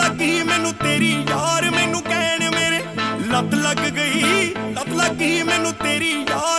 ਲੱਗੀ ਮੈਨੂੰ ਤੇਰੀ ਯਾਰ, ਮੈਨੂੰ ਕਹਿਣ ਮੇਰੇ ਲੱਤ ਲੱਗ ਗਈ, ਲੱਤ ਲੱਗੀ ਮੈਨੂੰ ਤੇਰੀ ਯਾਰ।